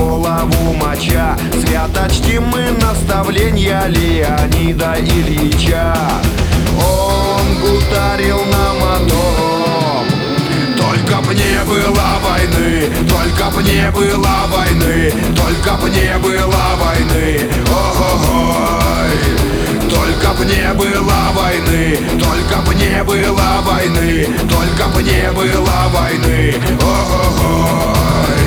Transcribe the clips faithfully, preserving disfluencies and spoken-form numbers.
голову моча. Свято чтим мы наставления Леонида Ильича. Он гутарил нам о том: только б не было войны, только б не было войны, только б не было войны. Ой, только б не было войны, только б не было войны, только б не было войны. Ой.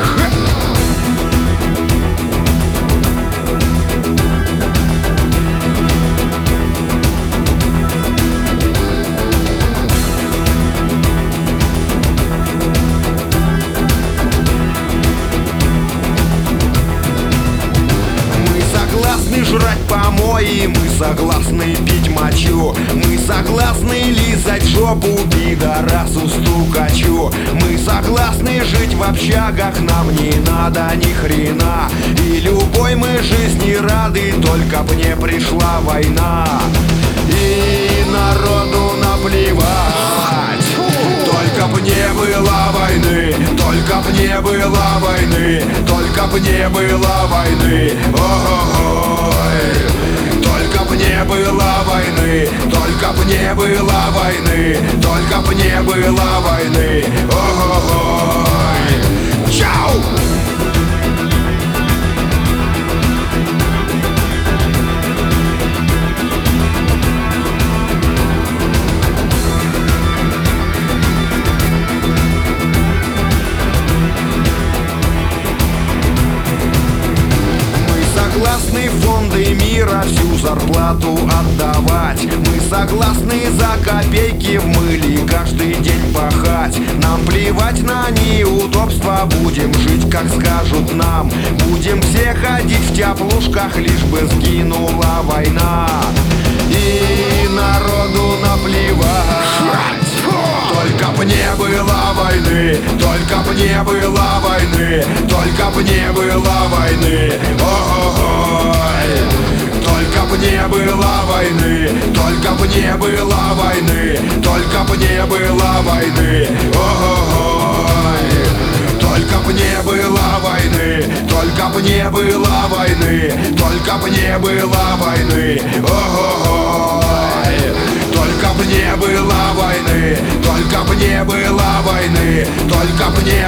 Жрать помои, мы согласны пить мочу, мы согласны лизать жопу пидорасу стукачу, мы согласны жить в общагах, нам не надо ни хрена, и любой мы жизни рады, только б не пришла война, и народу наплевать. Только б не было войны, только б не было войны, только б не было войны. Ой, только б не было войны, только б не было войны, только б не было войны. Ой, чау! Согласны фонды мира всю зарплату отдавать, мы согласны за копейки в мыле каждый день пахать. Нам плевать на неудобства, будем жить как скажут нам, будем все ходить в теплушках, лишь бы сгинула война, и народу наплевать. Только б не было войны, только б не было войны, только б не было войны. Ой, только б не было войны, только б не было войны, только б не было войны. Ой, только б не было войны, только б не было войны, только б не было войны. Ой, только б не было войны, только б не было войны, только б не